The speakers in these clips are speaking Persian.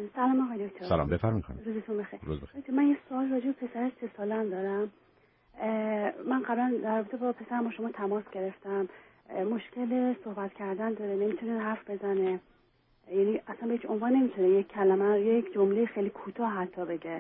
سلام آقای دکتر. سلام، بفرمایید خانم. روزتون بخیر. روز بخیر. من یه سوال راجع به پسر 3 ساله‌ام دارم. من قبلا در رابطه با پسرم با شما تماس گرفتم. مشکل صحبت کردن داره، نمیتونه حرف بزنه. یعنی اصلا به هیچ عنوان نمیتونه یک کلمه یا یک جمله خیلی کوتاه حتی بگه.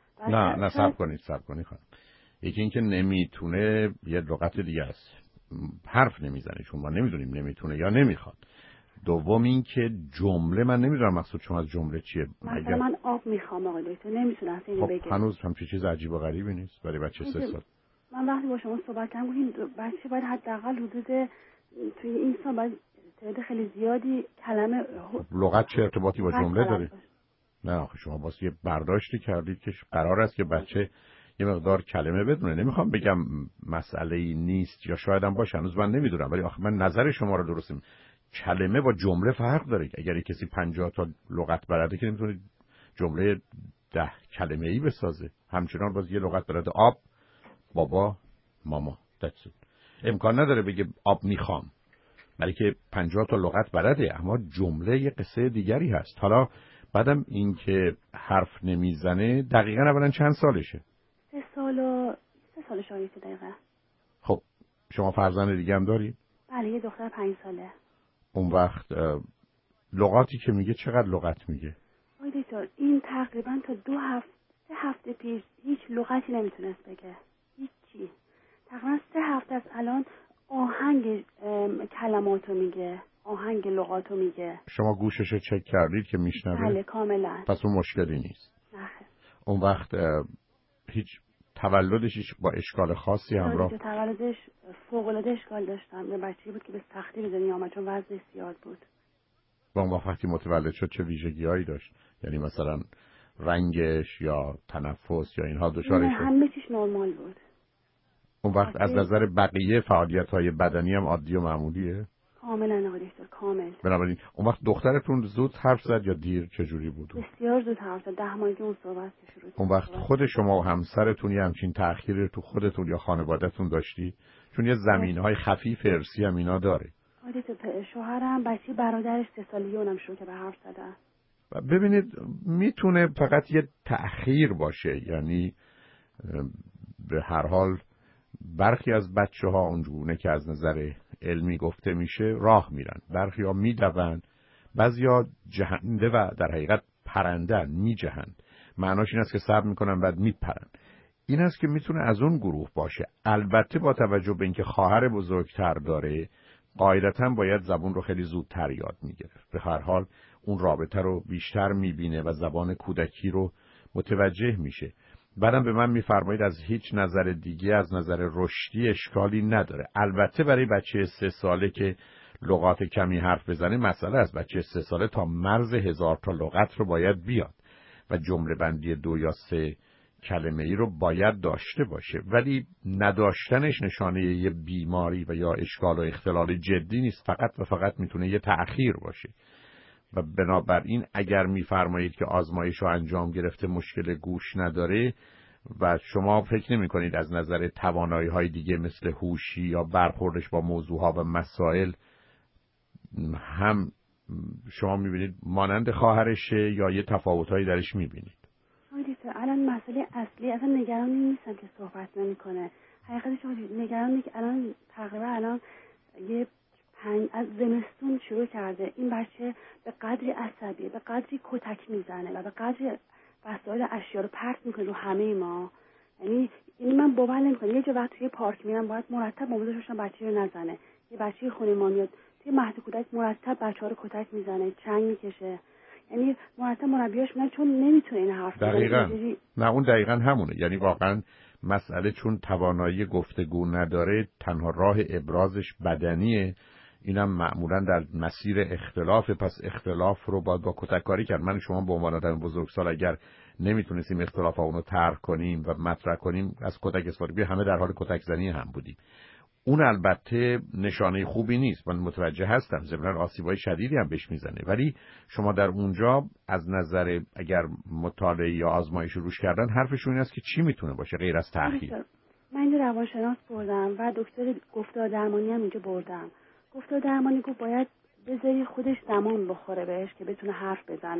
نه صبر کنید خانم. یکی اینکه نمیتونه یه لغت دیگه است. حرف نمیزنه، چون ما نمیدونیم نمیتونه یا نمیخواد. دوم اینکه جمله، من نمیدونم مقصود شما از جمله چیه. مثلا من آب میخوام آقای دکتر، نمیتونه اصلا اینو بگه. هنوز هم چیز عجیب و غریبی نیست برای بچه 3 سال. من وقتی با شما صحبت کردم گفتین بچه باید حداقل حدود توی این سال باید تعداد خیلی زیادی کلمه. لغت چه ارتباطی با جمله داره؟ نه آخه شما واسه یه برداشتی کردید که قرار است که بچه یه مقدار کلمه بدونه. نمیخوام بگم مسئله‌ای نیست یا شاید هم باشه، هنوز من نمیدونم، ولی آخه من نظر شما رو درست کلمه با جمله فرق داره. اگر کسی 50 تا لغت بلده که نمیتونه جمله 10 کلمه‌ای بسازه. همچنان باز یه لغت بلده، آب، بابا، ماما. امکان نداره بگه آب میخوام، برای که 50 تا لغت بلده، اما جمله یه قصه دیگری هست. حالا بعدم این که حرف نمیزنه، دقیقاً اولا چند سالشه؟ 3 سالش آقای دقیقاً. خب شما فرزند دیگه هم داری؟ بله، یه دختر 5 ساله. اون وقت لغاتی که میگه چقدر لغت میگه؟ آقای دکتر این تقریباً تا 3 هفته پیش هیچ لغتی نمیتونست بگه، هیچی. تقریباً 3 هفته از الان آهنگ کلماتو میگه، آهنگ لغاتو میگه. شما گوششو چک کردید که میشنوه؟ بله کاملا. پس اون مشکلی نیست. نه. اون وقت هیچ تولدش با اشکال خاصی همراه؟ تولدش فوق‌العاده اشکال داشتم. یه بچه‌ای بود که به سختی به دنیا آمد چون وزنش زیاد بود. با اون وقتی متولد شد چه ویژگی‌هایی داشت؟ یعنی مثلا رنگش یا تنفس یا اینها دچارش شد؟ همه چیش نرمال بود. اون وقت از نظر بقیه فعالیت‌های بدنی هم عادی و معمولیه؟ کاملا آقای دکتر، کامل. بنابراین اون وقت دخترتون زود حرف زد یا دیر، چجوری بود؟ بسیار زود حرف زد. 10 ماهگی اون صحبت شروع کرد. اون وقت خود شما و همسرتون یه همچین تأخیری تو خودتون یا خانواده‌تون داشتی؟ چون یه زمینه‌های خفیف ارثی هم اینا داره. آقای دکتر شوهرم بچه برادرش 3 سالگی اونم شروع که به حرف زدن. ببینید میتونه فقط یه تأخیر باشه، یعنی به هر حال برخی از بچه‌ها اونجونه که از نظر علمی گفته میشه راه میرن، برخی‌ها میدوند، بعضیا جهنده و در حقیقت پرندن، میجهند. معناش این است که صبر میکنن بعد میپرن. این است که میتونه از اون گروه باشه. البته با توجه به اینکه خواهر بزرگتر داره، قاعدتاً باید زبون رو خیلی زودتر یاد میگرفت. به هر حال اون رابطه رو بیشتر میبینه و زبان کودکی رو متوجه میشه. بعدم به من میفرمایید از هیچ نظر دیگه، از نظر رشدی اشکالی نداره. البته برای بچه 3 ساله که لغات کمی حرف بزنه مسئله است. بچه 3 ساله تا مرز 1000 تا لغت رو باید بیاد و جمله بندی 2 یا 3 کلمه ای رو باید داشته باشه، ولی نداشتنش نشانه یه بیماری و یا اشکال و اختلال جدی نیست. فقط و فقط میتونه یه تأخیر باشه. و بنابراین اگر میفرمایید که آزمایش رو انجام گرفته مشکل گوش نداره و شما فکر نمی کنید از نظر توانایی های دیگه مثل هوشی یا برخوردش با موضوع ها و مسائل هم شما میبینید مانند خواهرشه یا یه تفاوت هایی درش میبینید؟ الان مسئله اصلی اصلا نگران نیستم که صحبت نمیکنه. حقیقتش نگرانی که الان تقریبا یه از زمستون شروع کرده این بچه به قدری عصبیه، به قدری کتک میزنه و به قدری وسایل اشیا رو پرت میکنه رو همه ما. یعنی من باور نمیکنم یه جا وقت توی پارک میرم باید مرتب مواظب باشم بچه رو نزنه. یه بچه خونه ما میاد توی مهد کودک مرتب بچه‌ها رو کتک میزنه، چنگ میکشه. یعنی مرتب مربیاش میگن چون نمیتونه این حرف بزنه. دقیقاً. نه اون دقیقاً همونه. یعنی واقعاً مسئله چون توانایی گفتگو نداره، تنها راه ابرازش بدنیه. اینم معمولاً در مسیر اختلاف، پس اختلاف رو باید با کتککاری کرد. من شما به عنوان آدم بزرگسال اگر نمیتونستیم اختلاف اونو طرح کنیم و مطرح کنیم، از کتک استفاده کنیم، همه در حال کتک زنی هم بودیم. اون البته نشانه خوبی نیست، من متوجه هستم، ضمن آسیبای شدیدی هم بهش میزنه، ولی شما در اونجا از نظر اگر مطالعه یا آزمایش روش کردن حرفشون این است که چی میتونه باشه غیر از تأخیر؟ من اینجا روانشناس بردم و دکتر گفتار درمانی هم اینجا بردم. گفتار درمانی گفت باید بذاری خودش زمان بخوره بهش که بتونه حرف بزنه.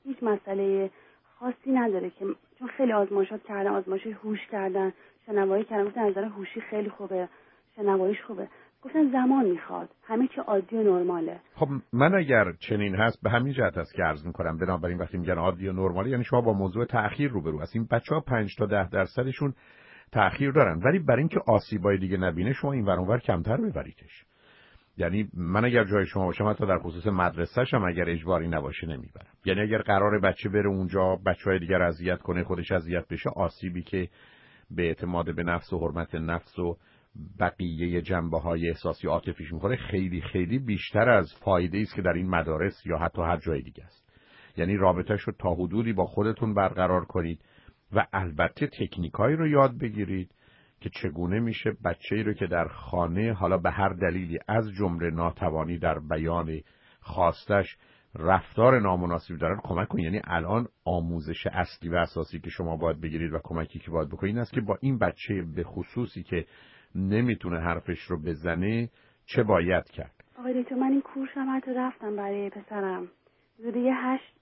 هیچ مسئله خاصی نداره که چون خیلی آزمایشات کردن، آزمایش هوش کردن، شنوایی کردن، گفتن نظر هوشی خیلی خوبه، شنواییش خوبه، گفتن زمان میخواد، همه چی عادی و نرماله. خب من اگر چنین هست به همین جهت است که عرض می‌کنم، بنابراین وقتی میگن عادی و نرماله یعنی شما با موضوع تأخیر روبرو هستین. بچه‌ها 5 تا 10% تأخیر دارن، ولی برای اینکه آسیبای دیگه نبینه شما این ور اون ور کمتر ببریدش. یعنی من اگر جای شما باشم حتی در خصوص مدرسه‌ش هم اگر اجباری نباشه نمیبرم. یعنی اگر قراره بچه بره اونجا بچهای دیگر اذیت کنه، خودش اذیت بشه، آسیبی که به اعتماد به نفس و حرمت نفس و بقیه جنبه‌های احساسی و عاطفیش می‌خوره خیلی خیلی بیشتر از فایده‌ای است که در این مدارس یا حتی هر جای دیگه است. یعنی رابطه‌اش رو تا حدودی با خودتون برقرار کنید و البته تکنیکایی رو یاد بگیرید که چگونه میشه بچه‌ای رو که در خانه حالا به هر دلیلی از جمله ناتوانی در بیان خواستش رفتار نامناسب دارن کمک کنید. یعنی الان آموزش اصلی و اساسی که شما باید بگیرید و کمکی که باید بکنید این است که با این بچه به خصوصی که نمیتونه حرفش رو بزنه چه باید کرد. آقای دکتر من این کورس هم حتی رفتم برای پسرم، دیگه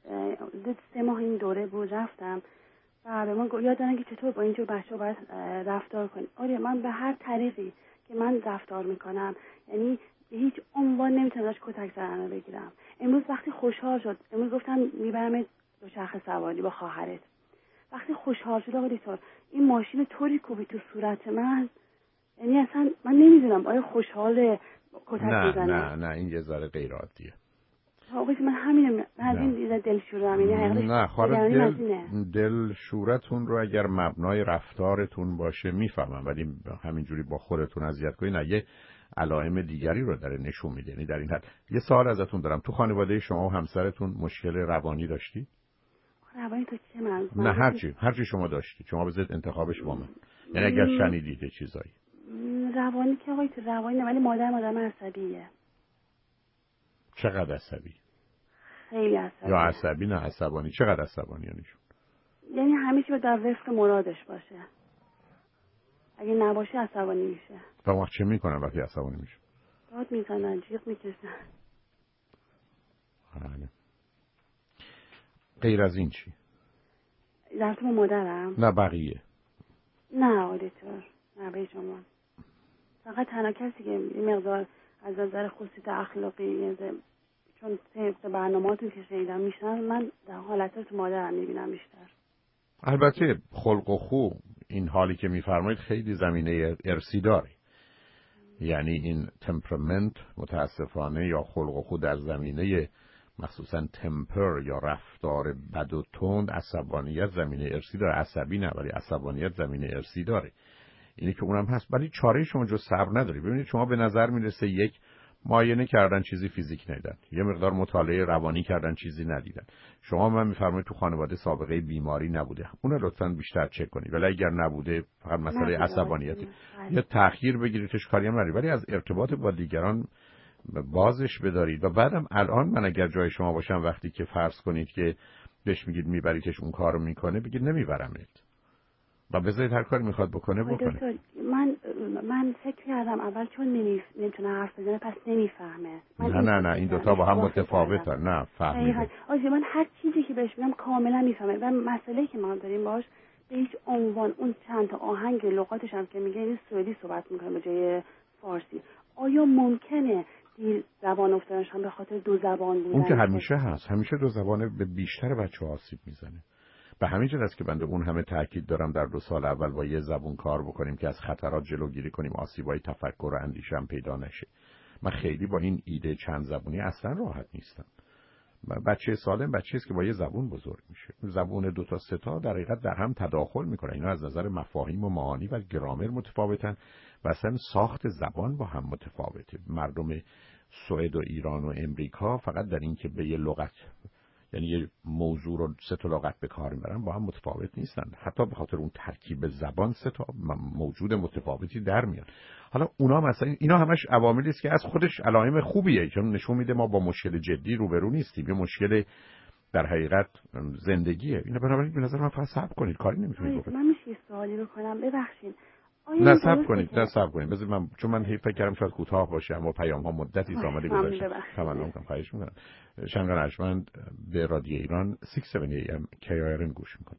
3 ماه این دوره بود رفتم و به من یاد دادن که چطور با اینجور بچه ها باید رفتار کنیم. آره من به هر طریقی که من رفتار میکنم یعنی به هیچ عنوان نمیتونم ازش کتک زدن رو بگیرم. امروز وقتی خوشحال شد، امروز گفتن میبرم دوچرخه سواری با خواهرت، وقتی خوشحال شد آقای دکتر این ماشین طوری کوبید تو صورت من، یعنی اصلا من نمیدونم آیا خوشحاله کتک میزنه. نه این یه ذره غیر عادیه. آقای من همینه، من از این دلشورم، یعنی حقیقتش نه خواهر دل شورتون رو اگر مبنای رفتارتون باشه میفهمم، ولی همینجوری با خودتون اذیت کنید نه، یه علائم دیگری رو داره نشون میده. یعنی در این حد یه سوال ازتون دارم، تو خانواده شما و همسرتون مشکل روانی داشتی؟ روانی تو چه منظور؟ نه هرچی شما داشتی، شما بذارید انتخابش با من. یعنی اگر شنیدید چیزایی روانی که آقای تو روانی نه، ولی مادر من عصبیه. چقدر عصبی؟ خیلی عصبی. یا عصبی نه عصبانی؟ چقدر عصبانی یعنیشون؟ یعنی همه چی باید در وفق مرادش باشه، اگه نباشه عصبانی میشه. تا وقت چه میکنن وقتی عصبانی میشه؟ داد میزنن، جیغ میکشن. بله. غیر از این چی؟ در تو مادرم؟ نه بقیه؟ نه آدیتور، نه به شما. فقط تنها کسی که این مقدار از نظر خصوصیت اخلاقی چون طبق برنامه‌هاتون که شنیدم میشنم، من در حالت تو مادرم میبینم بیشتر. البته خلق و خو این حالی که میفرمایید خیلی زمینه ارثی داره. یعنی این تمپرامنت متاسفانه یا خلق و خو در زمینه مخصوصا تمپر یا رفتار بد و تند، عصبانیت زمینه ارثی داره. عصبی نه ولی عصبانیت زمینه ارثی داره. اینی که اونم هست، ولی چاره شما جز صبر نداری. ببینید شما به نظر میرسه یک معاینه کردن چیزی فیزیک ندیدن، یه مقدار مطالعه روانی کردن چیزی ندیدن. شما من میفرمایید تو خانواده سابقه بیماری نبوده، اون رو لطفاً بیشتر چک کنید. ولی اگر نبوده فقط مسئله عصبانیتی یا تأخیر بگیریدش کاری هم نداری، ولی از ارتباط با دیگران بازش بدارید. و بعدم الان من اگر جای شما باشم وقتی که فرض کنید که بهش میگید میبریدش اون کارو میکنه، بگید نمیبرمت و بذارید هر کاری میخواد بکنه بکنه. من فکر کردم اول چون نمیتونه حرف بزنه پس نمیفهمه. نه این دوتا با هم متفاوتن. نه فهمیده. من هر چیزی که بهش میگم کاملا میفهمه و مسئله که ما داریم باش به هیچ عنوان اون چند تا آهنگ لغاتش هم که میگه این سوئدی صحبت میکنه به جای فارسی. آیا ممکنه دیر زبان افتادنش هم به خاطر دو زبان بودن؟ اون که همیشه هست، همیشه دو زبانه به بیشتر بچه‌ها آسیب میزنه. به همین جهت است که بنده اون همه تاکید دارم در 2 سال اول با یه زبون کار بکنیم که از خطرات جلوگیری کنیم، آسیبای تفکر و اندیشه هم پیدا نشه. من خیلی با این ایده چند زبونی اصلا راحت نیستم. بچه سالم بچه‌ای است که با یه زبون بزرگ میشه. زبون 2 تا 3 تا در حقیقت در هم تداخل میکنه. اینا از نظر مفاهیم و معانی و گرامر متفاوتن و اصلا ساخت زبان با هم متفاوته. مردم سوئد و ایران و امریکا فقط در این که به یه لغت، یعنی یه موضوع رو 3 تا لغت به کار میبرن، با هم متفاوت نیستن. حتی به خاطر اون ترکیب زبان 3 تا موجود متفاوتی در میان. حالا اونا مثلا اینا همش عواملی است که از خودش علائم خوبیه، چون نشون میده ما با مشکل جدی روبرو نیستیم، یه مشکل در حقیقت زندگیه. اینا بنابراین به نظر من فقط صبر کنید، کاری نمیتونید بکنید. من میشه یه سوالی بکنم؟ ببخشید نه صبر کنید بذار من، چون من فکر کردم شاید کوتاه باشه اما پیام ها مدتی زامده گذاشته. تمام میکنم، خواهش میکنم. شنگان ارجمند به رادیو ایران 670 AM KIRN گوش میکنید.